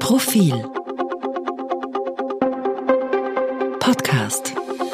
Profil Podcast.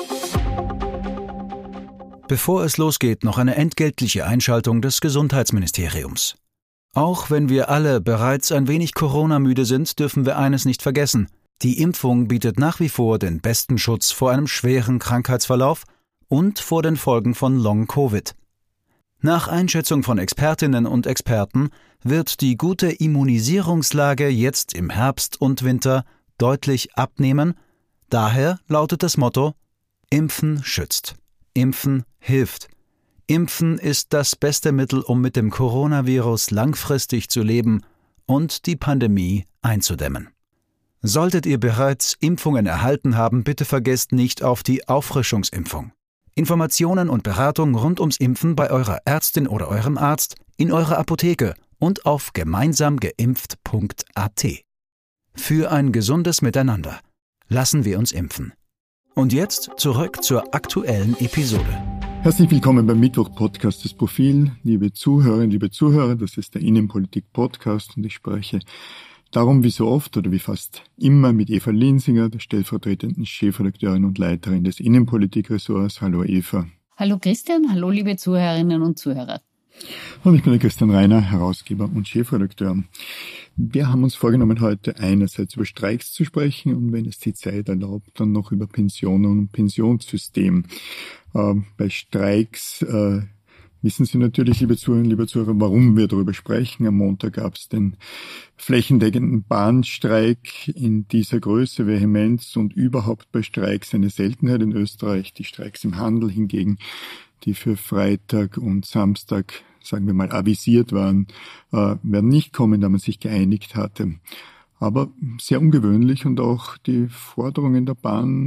Bevor es losgeht, noch eine entgeltliche Einschaltung des Gesundheitsministeriums. Auch wenn wir alle bereits ein wenig Corona-müde sind, dürfen wir eines nicht vergessen. Die Impfung bietet nach wie vor den besten Schutz vor einem schweren Krankheitsverlauf und vor den Folgen von Long-Covid. Nach Einschätzung von Expertinnen und Experten wird die gute Immunisierungslage jetzt im Herbst und Winter deutlich abnehmen. Daher lautet das Motto: Impfen schützt. Impfen hilft. Impfen ist das beste Mittel, um mit dem Coronavirus langfristig zu leben und die Pandemie einzudämmen. Solltet ihr bereits Impfungen erhalten haben, bitte vergesst nicht auf die Auffrischungsimpfung. Informationen und Beratung rund ums Impfen bei eurer Ärztin oder eurem Arzt, in eurer Apotheke und auf gemeinsamgeimpft.at. Für ein gesundes Miteinander. Lassen wir uns impfen. Und jetzt zurück zur aktuellen Episode. Herzlich willkommen beim Mittwoch-Podcast des Profil. Liebe Zuhörerinnen, liebe Zuhörer, das ist der Innenpolitik-Podcast und ich spreche darum wie so oft oder wie fast immer mit Eva Linsinger, der stellvertretenden Chefredakteurin und Leiterin des Innenpolitik-Ressorts. Hallo Eva. Hallo Christian, hallo liebe Zuhörerinnen und Zuhörer. Und ich bin der Christian Reiner, Herausgeber und Chefredakteur. Wir haben uns vorgenommen, heute einerseits über Streiks zu sprechen und wenn es die Zeit erlaubt, dann noch über Pensionen und Pensionssystem. Bei Streiks wissen Sie natürlich, liebe Zuhörerinnen, liebe Zuhörer, warum wir darüber sprechen. Am Montag gab es den flächendeckenden Bahnstreik in dieser Größe, Vehemenz und überhaupt bei Streiks eine Seltenheit in Österreich. Die Streiks im Handel hingegen, die für Freitag und Samstag, sagen wir mal, avisiert waren, werden nicht kommen, da man sich geeinigt hatte. Aber sehr ungewöhnlich und auch die Forderungen der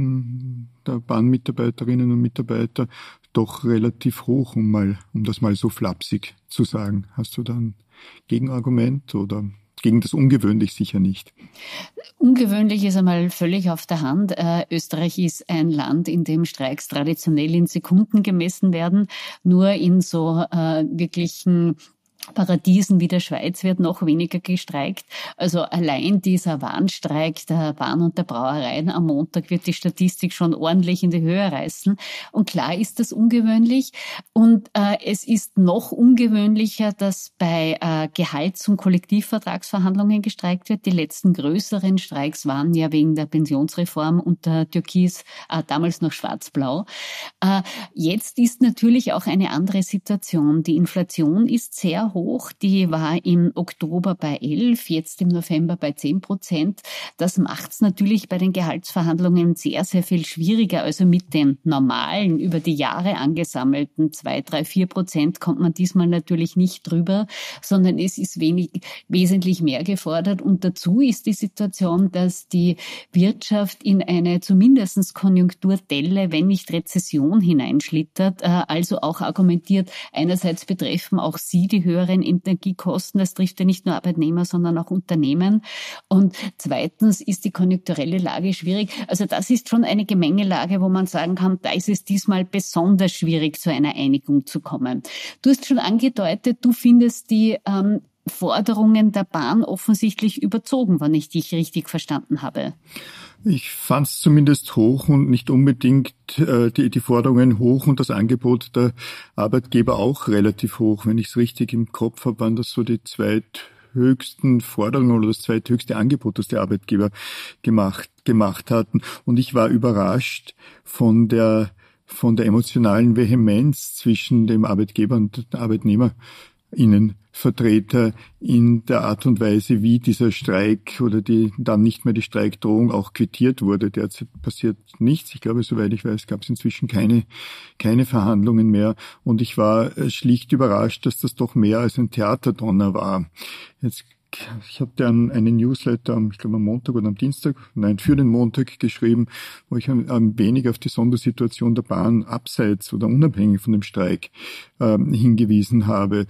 Bahnmitarbeiterinnen und Mitarbeiter doch relativ hoch, um das mal so flapsig zu sagen. Hast du da ein Gegenargument oder gegen das ungewöhnlich sicher nicht? Ungewöhnlich ist einmal völlig auf der Hand. Österreich ist ein Land, in dem Streiks traditionell in Sekunden gemessen werden. Nur in so wirklichen Paradiesen wie der Schweiz wird noch weniger gestreikt. Also allein dieser Warnstreik der Bahn und der Brauereien am Montag wird die Statistik schon ordentlich in die Höhe reißen. Und klar ist das ungewöhnlich. Und es ist noch ungewöhnlicher, dass bei Gehalts- und Kollektivvertragsverhandlungen gestreikt wird. Die letzten größeren Streiks waren ja wegen der Pensionsreform unter Türkis, damals noch schwarz-blau. Jetzt ist natürlich auch eine andere Situation. Die Inflation ist sehr hoch. Die war im Oktober bei 11, jetzt im November bei 10%. Das macht es natürlich bei den Gehaltsverhandlungen sehr, sehr viel schwieriger. Also mit den normalen, über die Jahre angesammelten 2, 3, 4% kommt man diesmal natürlich nicht drüber, sondern es ist wesentlich mehr gefordert. Und dazu ist die Situation, dass die Wirtschaft in eine zumindest Konjunkturdelle, wenn nicht Rezession hineinschlittert, also auch argumentiert, einerseits betreffen auch sie die höheren Energiekosten. Das trifft ja nicht nur Arbeitnehmer, sondern auch Unternehmen. Und zweitens ist die konjunkturelle Lage schwierig. Also das ist schon eine Gemengelage, wo man sagen kann, da ist es diesmal besonders schwierig, zu einer Einigung zu kommen. Du hast schon angedeutet, du findest die Forderungen der Bahn offensichtlich überzogen, wenn ich dich richtig verstanden habe. Ich fand es zumindest hoch und nicht unbedingt die Forderungen hoch und das Angebot der Arbeitgeber auch relativ hoch. Wenn ich es richtig im Kopf habe, waren das so die zweithöchsten Forderungen oder das zweithöchste Angebot, das die Arbeitgeber gemacht hatten. Und ich war überrascht von der emotionalen Vehemenz zwischen dem Arbeitgeber und den ArbeitnehmerInnenvertreter in der Art und Weise, wie dieser Streik oder dann nicht mehr die Streikdrohung auch quittiert wurde. Derzeit passiert nichts. Ich glaube, soweit ich weiß, gab es inzwischen keine Verhandlungen mehr. Und ich war schlicht überrascht, dass das doch mehr als ein Theaterdonner war. Ich hatte einen Newsletter, ich glaube am Montag oder am Dienstag, für den Montag geschrieben, wo ich ein wenig auf die Sondersituation der Bahn abseits oder unabhängig von dem Streik hingewiesen habe.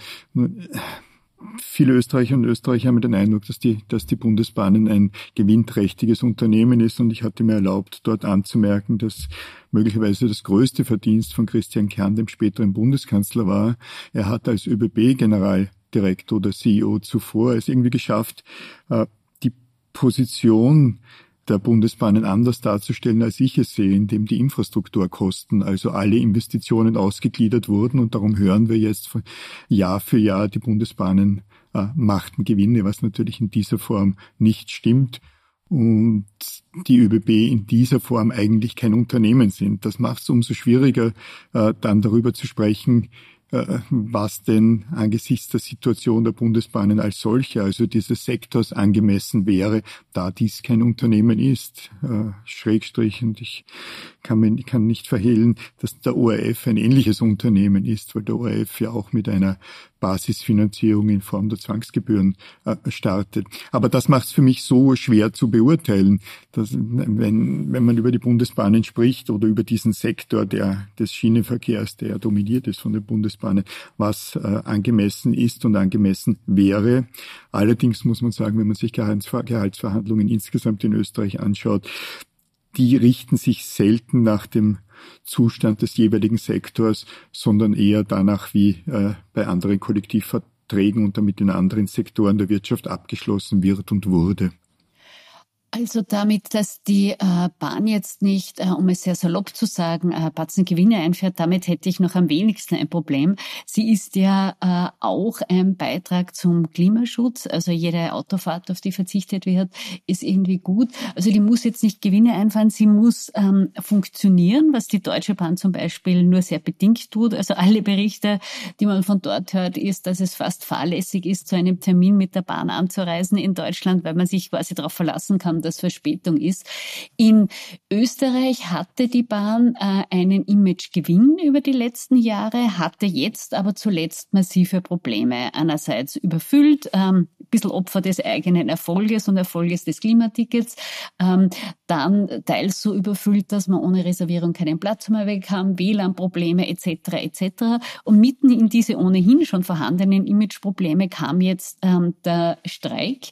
Viele Österreicherinnen und Österreicher haben den Eindruck, dass die Bundesbahnen ein gewinnträchtiges Unternehmen ist und ich hatte mir erlaubt, dort anzumerken, dass möglicherweise das größte Verdienst von Christian Kern, dem späteren Bundeskanzler, war. Er hat als ÖBB-Generaldirektor oder CEO zuvor es irgendwie geschafft, die Position der Bundesbahnen anders darzustellen, als ich es sehe, indem die Infrastrukturkosten, also alle Investitionen ausgegliedert wurden. Und darum hören wir jetzt Jahr für Jahr, die Bundesbahnen machten Gewinne, was natürlich in dieser Form nicht stimmt. Und die ÖBB in dieser Form eigentlich kein Unternehmen sind. Das macht es umso schwieriger, dann darüber zu sprechen, was denn angesichts der Situation der Bundesbahnen als solche, also dieses Sektors, angemessen wäre, da dies kein Unternehmen ist. Schrägstrich, und ich kann nicht verhehlen, dass der ORF ein ähnliches Unternehmen ist, weil der ORF ja auch mit einer Basisfinanzierung in Form der Zwangsgebühren startet. Aber das macht es für mich so schwer zu beurteilen, dass wenn man über die Bundesbahnen spricht oder über diesen Sektor des Schienenverkehrs, der ja dominiert ist von den Bundesbahnen, was angemessen ist und angemessen wäre. Allerdings muss man sagen, wenn man sich Gehaltsverhandlungen insgesamt in Österreich anschaut, die richten sich selten nach dem Zustand des jeweiligen Sektors, sondern eher danach, wie bei anderen Kollektivverträgen und damit in anderen Sektoren der Wirtschaft abgeschlossen wird und wurde. Also damit, dass die Bahn jetzt nicht, um es sehr salopp zu sagen, Batzen Gewinne einfährt, damit hätte ich noch am wenigsten ein Problem. Sie ist ja auch ein Beitrag zum Klimaschutz. Also jede Autofahrt, auf die verzichtet wird, ist irgendwie gut. Also die muss jetzt nicht Gewinne einfahren, sie muss funktionieren, was die Deutsche Bahn zum Beispiel nur sehr bedingt tut. Also alle Berichte, die man von dort hört, ist, dass es fast fahrlässig ist, zu einem Termin mit der Bahn anzureisen in Deutschland, weil man sich quasi darauf verlassen kann, dass Verspätung ist. In Österreich hatte die Bahn einen Imagegewinn über die letzten Jahre, hatte jetzt aber zuletzt massive Probleme. Einerseits überfüllt, ein bisschen Opfer des eigenen Erfolges und Erfolges des Klimatickets, dann teils so überfüllt, dass man ohne Reservierung keinen Platz mehr bekam, WLAN-Probleme etc. etc. Und mitten in diese ohnehin schon vorhandenen Imageprobleme kam jetzt der Streik,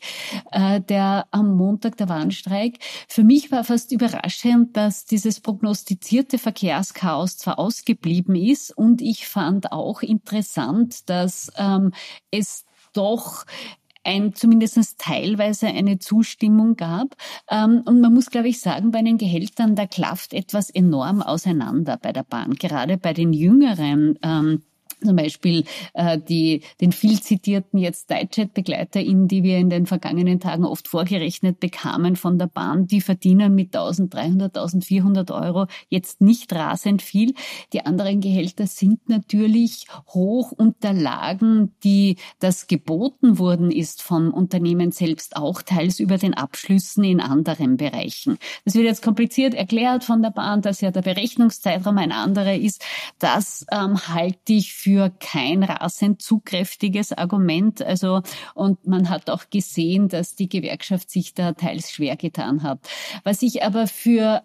der am Montag, der Warnstreik. Für mich war fast überraschend, dass dieses prognostizierte Verkehrschaos zwar ausgeblieben ist, und ich fand auch interessant, dass es doch zumindest teilweise eine Zustimmung gab. Und man muss, glaube ich, sagen, bei den Gehältern, da klafft etwas enorm auseinander bei der Bahn. Gerade bei den Jüngeren, zum Beispiel den viel zitierten jetzt Dightjet-BegleiterInnen, die wir in den vergangenen Tagen oft vorgerechnet bekamen von der Bahn, die verdienen mit 1.300, 1.400 Euro jetzt nicht rasend viel. Die anderen Gehälter sind natürlich hoch unterlagen, die das geboten worden ist vom Unternehmen selbst, auch teils über den Abschlüssen in anderen Bereichen. Das wird jetzt kompliziert erklärt von der Bahn, dass ja der Berechnungszeitraum ein anderer ist. Das halte ich für kein rasend zugkräftiges Argument. Also, und man hat auch gesehen, dass die Gewerkschaft sich da teils schwer getan hat. Was ich aber für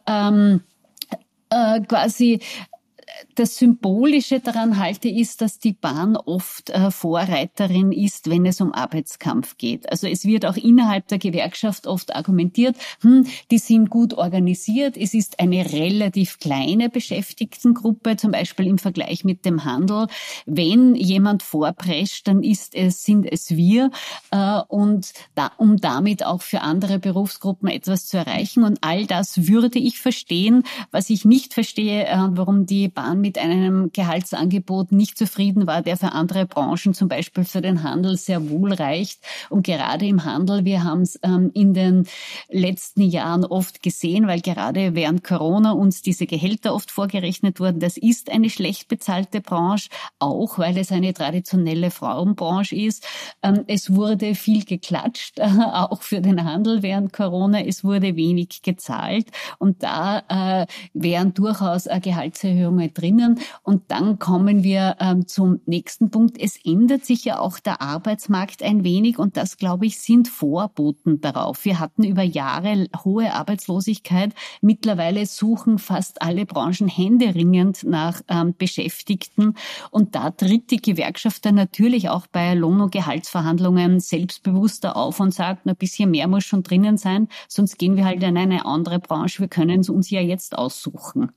quasi das Symbolische daran halte, ist, dass die Bahn oft Vorreiterin ist, wenn es um Arbeitskampf geht. Also es wird auch innerhalb der Gewerkschaft oft argumentiert, die sind gut organisiert, es ist eine relativ kleine Beschäftigtengruppe, zum Beispiel im Vergleich mit dem Handel. Wenn jemand vorprescht, dann sind es wir, und um damit auch für andere Berufsgruppen etwas zu erreichen. Und all das würde ich verstehen. Was ich nicht verstehe, warum die Bahn mit einem Gehaltsangebot nicht zufrieden war, der für andere Branchen, zum Beispiel für den Handel, sehr wohl reicht. Und gerade im Handel, wir haben es in den letzten Jahren oft gesehen, weil gerade während Corona uns diese Gehälter oft vorgerechnet wurden. Das ist eine schlecht bezahlte Branche, auch weil es eine traditionelle Frauenbranche ist. Es wurde viel geklatscht, auch für den Handel während Corona. Es wurde wenig gezahlt, und da wären durchaus Gehaltserhöhungen drinnen. Und dann kommen wir zum nächsten Punkt. Es ändert sich ja auch der Arbeitsmarkt ein wenig, und das, glaube ich, sind Vorboten darauf. Wir hatten über Jahre hohe Arbeitslosigkeit. Mittlerweile suchen fast alle Branchen händeringend nach Beschäftigten, und da tritt die Gewerkschaft dann natürlich auch bei Lohn- und Gehaltsverhandlungen selbstbewusster auf und sagt, ein bisschen mehr muss schon drinnen sein, sonst gehen wir halt in eine andere Branche. Wir können es uns ja jetzt aussuchen.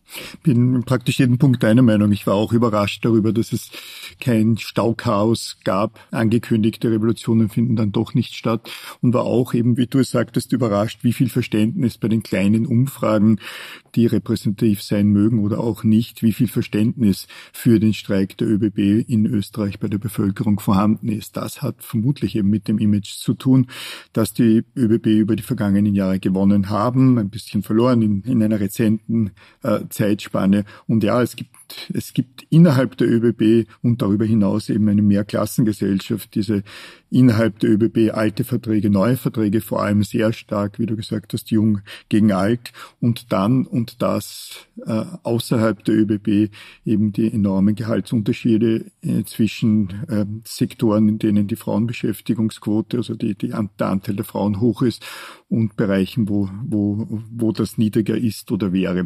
Bin praktisch jeden Punkt deiner Meinung. Ich war auch überrascht darüber, dass es kein Stauchaos gab. Angekündigte Revolutionen finden dann doch nicht statt und war auch eben, wie du es sagtest, überrascht, wie viel Verständnis bei den kleinen Umfragen, die repräsentativ sein mögen oder auch nicht, wie viel Verständnis für den Streik der ÖBB in Österreich bei der Bevölkerung vorhanden ist. Das hat vermutlich eben mit dem Image zu tun, dass die ÖBB über die vergangenen Jahre gewonnen haben, ein bisschen verloren in einer rezenten Zeitspanne. Und ja, es gibt innerhalb der ÖBB und darüber hinaus eben eine Mehrklassengesellschaft, diese innerhalb der ÖBB alte Verträge, neue Verträge, vor allem sehr stark, wie du gesagt hast, jung gegen alt und dann und das außerhalb der ÖBB eben die enormen Gehaltsunterschiede zwischen Sektoren, in denen die Frauenbeschäftigungsquote, also der Anteil der Frauen hoch ist und Bereichen, wo das niedriger ist oder wäre.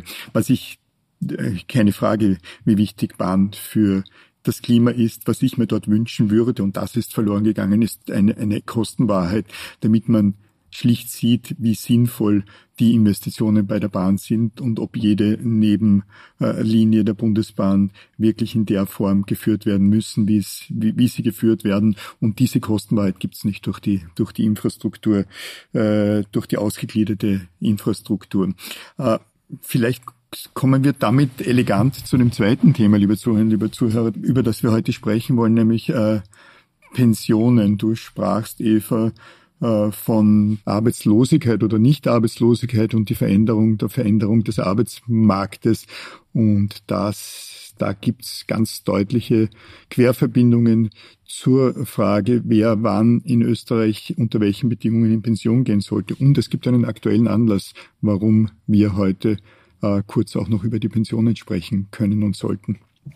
Keine Frage, wie wichtig Bahn für das Klima ist, was ich mir dort wünschen würde, und das ist verloren gegangen, ist eine Kostenwahrheit, damit man schlicht sieht, wie sinnvoll die Investitionen bei der Bahn sind und ob jede Nebenlinie der Bundesbahn wirklich in der Form geführt werden müssen, wie sie geführt werden. Und diese Kostenwahrheit gibt es nicht durch die Infrastruktur, durch die ausgegliederte Infrastruktur. Vielleicht kommen wir damit elegant zu dem zweiten Thema, liebe Zuhörerinnen, liebe Zuhörer, über das wir heute sprechen wollen, nämlich Pensionen. Du sprachst, Eva, von Arbeitslosigkeit oder Nichtarbeitslosigkeit und der Veränderung des Arbeitsmarktes. Und da gibt's ganz deutliche Querverbindungen zur Frage, wer wann in Österreich unter welchen Bedingungen in Pension gehen sollte. Und es gibt einen aktuellen Anlass, warum wir heute kurz auch noch über die Pensionen sprechen können und sollten.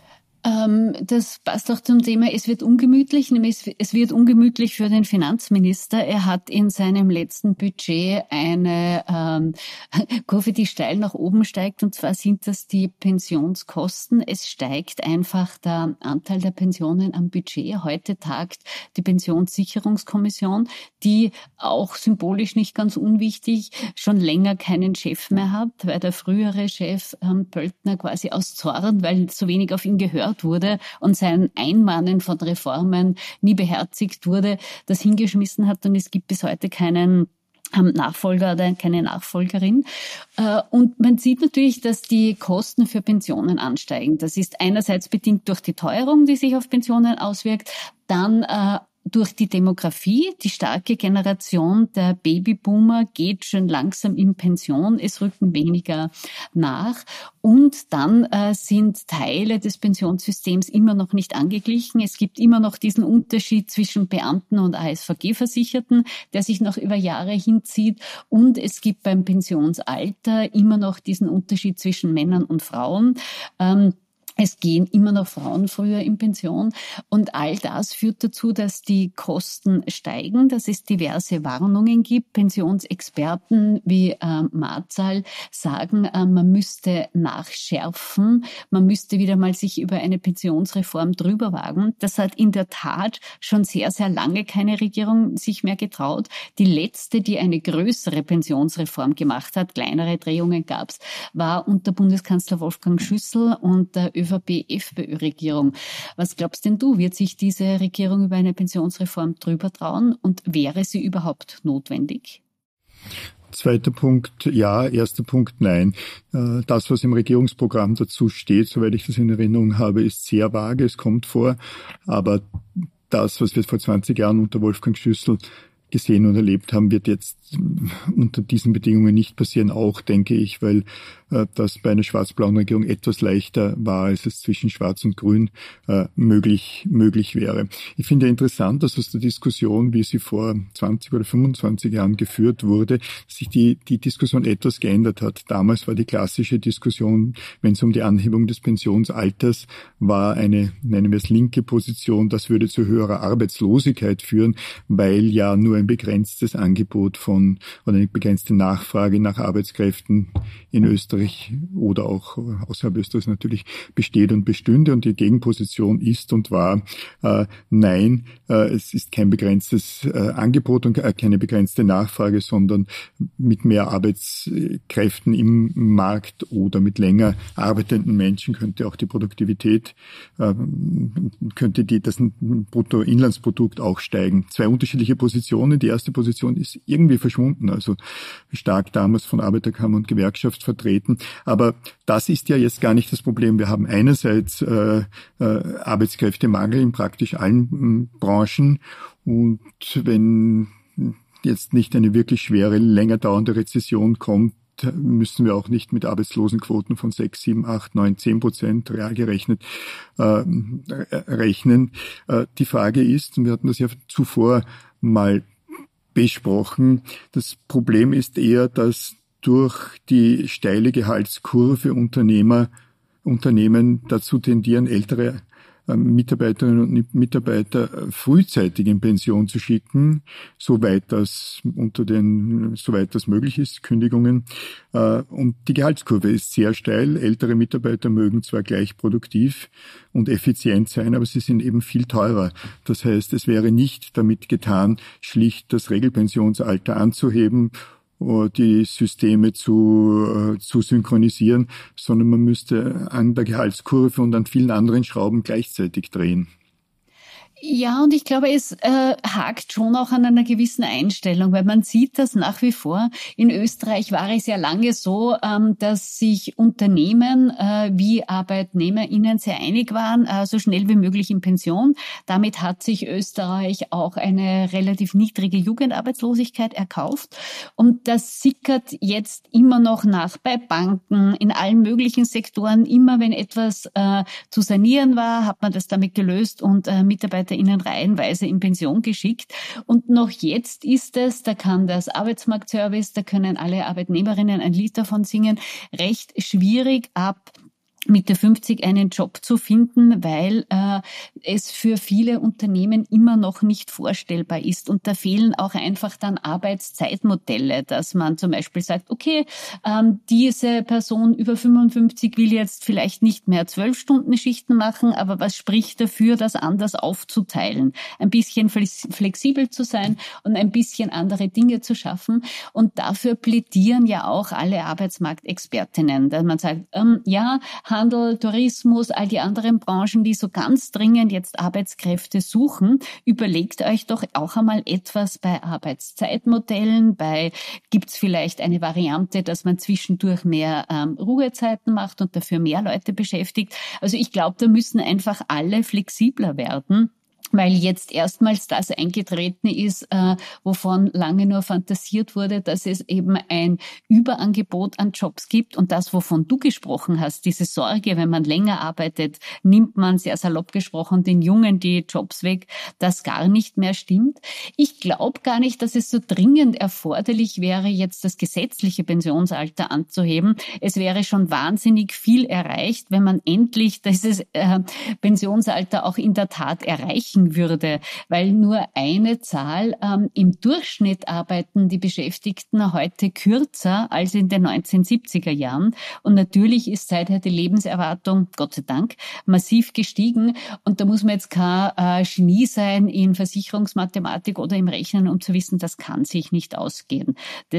Das passt auch zum Thema, es wird ungemütlich, nämlich es wird ungemütlich für den Finanzminister. Er hat in seinem letzten Budget eine Kurve, die steil nach oben steigt, und zwar sind das die Pensionskosten. Es steigt einfach der Anteil der Pensionen am Budget. Heute tagt die Pensionssicherungskommission, die auch symbolisch nicht ganz unwichtig schon länger keinen Chef mehr hat, weil der frühere Chef Pöltner quasi aus Zorn, weil so wenig auf ihn gehört wurde und sein Einmahnen von Reformen nie beherzigt wurde, das hingeschmissen hat, und es gibt bis heute keinen Nachfolger oder keine Nachfolgerin. Und man sieht natürlich, dass die Kosten für Pensionen ansteigen. Das ist einerseits bedingt durch die Teuerung, die sich auf Pensionen auswirkt, dann durch die Demografie. Die starke Generation der Babyboomer geht schon langsam in Pension. Es rücken weniger nach. Und dann sind Teile des Pensionssystems immer noch nicht angeglichen. Es gibt immer noch diesen Unterschied zwischen Beamten und ASVG-Versicherten, der sich noch über Jahre hinzieht. Und es gibt beim Pensionsalter immer noch diesen Unterschied zwischen Männern und Frauen. Es gehen immer noch Frauen früher in Pension, und all das führt dazu, dass die Kosten steigen, dass es diverse Warnungen gibt. Pensionsexperten wie Marzal sagen, man müsste nachschärfen, man müsste wieder mal sich über eine Pensionsreform drüber wagen. Das hat in der Tat schon sehr, sehr lange keine Regierung sich mehr getraut. Die letzte, die eine größere Pensionsreform gemacht hat, kleinere Drehungen gab's, war unter Bundeskanzler Wolfgang Schüssel und der ÖVP-FPÖ-Regierung. Was glaubst denn du, wird sich diese Regierung über eine Pensionsreform drüber trauen, und wäre sie überhaupt notwendig? Zweiter Punkt, ja. Erster Punkt, nein. Das, was im Regierungsprogramm dazu steht, soweit ich das in Erinnerung habe, ist sehr vage. Es kommt vor, aber das, was wir vor 20 Jahren unter Wolfgang Schüssel gesehen und erlebt haben, wird jetzt unter diesen Bedingungen nicht passieren, auch, denke ich, weil das bei einer schwarz-blauen Regierung etwas leichter war, als es zwischen Schwarz und Grün möglich wäre. Ich finde interessant, dass aus der Diskussion, wie sie vor 20 oder 25 Jahren geführt wurde, sich die Diskussion etwas geändert hat. Damals war die klassische Diskussion, wenn es um die Anhebung des Pensionsalters war, eine, nennen wir es, linke Position, das würde zu höherer Arbeitslosigkeit führen, weil ja nur ein begrenztes Angebot oder eine begrenzte Nachfrage nach Arbeitskräften in Österreich oder auch außerhalb Österreichs natürlich besteht und bestünde. Und die Gegenposition ist und war, nein, es ist kein begrenztes Angebot und keine begrenzte Nachfrage, sondern mit mehr Arbeitskräften im Markt oder mit länger arbeitenden Menschen könnte auch die Produktivität, könnte das Bruttoinlandsprodukt auch steigen. Zwei unterschiedliche Positionen. Die erste Position ist irgendwie verschwunden, also stark damals von Arbeiterkammer und Gewerkschaft vertreten. Aber das ist ja jetzt gar nicht das Problem. Wir haben einerseits Arbeitskräftemangel in praktisch allen Branchen, und wenn jetzt nicht eine wirklich schwere, länger dauernde Rezession kommt, müssen wir auch nicht mit Arbeitslosenquoten von 6, 7, 8, 9, 10% real gerechnet rechnen. Die Frage ist, und wir hatten das ja zuvor mal besprochen, das Problem ist eher, dass durch die steile Gehaltskurve Unternehmen dazu tendieren, ältere Mitarbeiterinnen und Mitarbeiter frühzeitig in Pension zu schicken, soweit das möglich ist, Kündigungen. Und die Gehaltskurve ist sehr steil. Ältere Mitarbeiter mögen zwar gleich produktiv und effizient sein, aber sie sind eben viel teurer. Das heißt, es wäre nicht damit getan, schlicht das Regelpensionsalter anzuheben, die Systeme zu synchronisieren, sondern man müsste an der Gehaltskurve und an vielen anderen Schrauben gleichzeitig drehen. Ja, und ich glaube, es hakt schon auch an einer gewissen Einstellung, weil man sieht das nach wie vor. In Österreich war es ja lange so, dass sich Unternehmen wie ArbeitnehmerInnen sehr einig waren, so schnell wie möglich in Pension. Damit hat sich Österreich auch eine relativ niedrige Jugendarbeitslosigkeit erkauft. Und das sickert jetzt immer noch nach bei Banken, in allen möglichen Sektoren. Immer wenn etwas zu sanieren war, hat man das damit gelöst und MitarbeiterInnen reihenweise in Pension geschickt. Und noch jetzt ist es, da kann das Arbeitsmarktservice, da können alle Arbeitnehmerinnen ein Lied davon singen, recht schwierig ab Mitte 50 einen Job zu finden, weil es für viele Unternehmen immer noch nicht vorstellbar ist. Und da fehlen auch einfach dann Arbeitszeitmodelle, dass man zum Beispiel sagt, okay, diese Person über 55 will jetzt vielleicht nicht mehr 12-Stunden-Schichten machen, aber was spricht dafür, das anders aufzuteilen? Ein bisschen flexibel zu sein und ein bisschen andere Dinge zu schaffen. Und dafür plädieren ja auch alle Arbeitsmarktexpertinnen, dass man sagt, ja, Handel, Tourismus, all die anderen Branchen, die so ganz dringend jetzt Arbeitskräfte suchen, überlegt euch doch auch einmal etwas bei Arbeitszeitmodellen, gibt's vielleicht eine Variante, dass man zwischendurch mehr Ruhezeiten macht und dafür mehr Leute beschäftigt. Also ich glaube, da müssen einfach alle flexibler werden, weil jetzt erstmals das eingetreten ist, wovon lange nur fantasiert wurde, dass es eben ein Überangebot an Jobs gibt. Und das, wovon du gesprochen hast, diese Sorge, wenn man länger arbeitet, nimmt man, sehr salopp gesprochen, den Jungen die Jobs weg, das gar nicht mehr stimmt. Ich glaube gar nicht, dass es so dringend erforderlich wäre, jetzt das gesetzliche Pensionsalter anzuheben. Es wäre schon wahnsinnig viel erreicht, wenn man endlich dieses Pensionsalter auch in der Tat erreichen würde, weil nur eine Zahl, im Durchschnitt arbeiten die Beschäftigten heute kürzer als in den 1970er Jahren. Und natürlich ist seither die Lebenserwartung, Gott sei Dank, massiv gestiegen. Und da muss man jetzt kein Genie sein in Versicherungsmathematik oder im Rechnen, um zu wissen, das kann sich nicht ausgehen.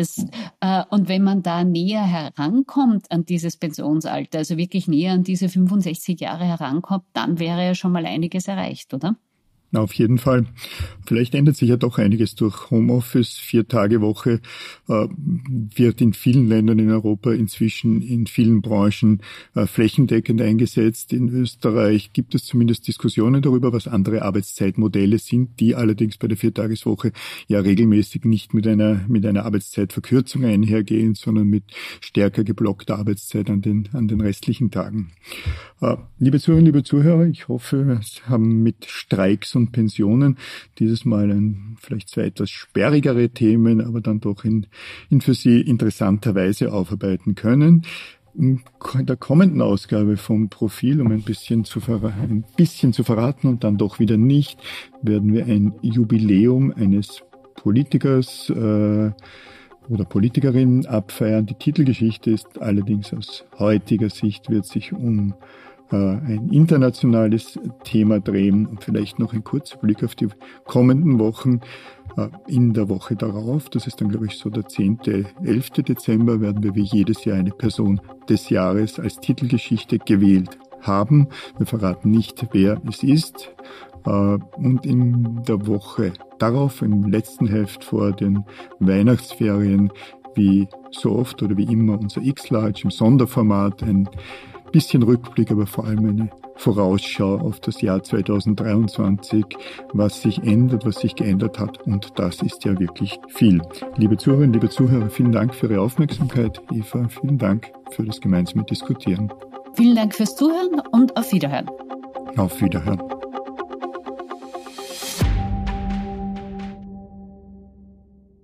Und wenn man da näher herankommt an dieses Pensionsalter, also wirklich näher an diese 65 Jahre herankommt, dann wäre ja schon mal einiges erreicht, oder? Auf jeden Fall. Vielleicht ändert sich ja doch einiges durch Homeoffice. 4-Tage-Woche wird in vielen Ländern in Europa inzwischen in vielen Branchen flächendeckend eingesetzt. In Österreich gibt es zumindest Diskussionen darüber, was andere Arbeitszeitmodelle sind, die allerdings bei der 4-Tages-Woche ja regelmäßig nicht mit einer Arbeitszeitverkürzung einhergehen, sondern mit stärker geblockter Arbeitszeit an den restlichen Tagen. Liebe Zuhörerinnen, liebe Zuhörer, ich hoffe, wir haben mit Streiks und Pensionen dieses Mal vielleicht zwei etwas sperrigere Themen, aber dann doch in für Sie interessanter Weise aufarbeiten können. In der kommenden Ausgabe vom Profil, um ein bisschen zu verraten und dann doch wieder nicht, werden wir ein Jubiläum eines Politikers oder Politikerin abfeiern. Die Titelgeschichte ist allerdings aus heutiger Sicht, wird sich um ein internationales Thema drehen und vielleicht noch ein kurzer Blick auf die kommenden Wochen. In der Woche darauf, das ist dann, glaube ich, so der 10., 11. Dezember, werden wir wie jedes Jahr eine Person des Jahres als Titelgeschichte gewählt haben. Wir verraten nicht, wer es ist. Und in der Woche darauf, im letzten Heft vor den Weihnachtsferien, wie so oft oder wie immer unser X-Large im Sonderformat, ein bisschen Rückblick, aber vor allem eine Vorausschau auf das Jahr 2023, was sich ändert, was sich geändert hat. Und das ist ja wirklich viel. Liebe Zuhörerinnen, liebe Zuhörer, vielen Dank für Ihre Aufmerksamkeit. Eva, vielen Dank für das gemeinsame Diskutieren. Vielen Dank fürs Zuhören und auf Wiederhören. Auf Wiederhören.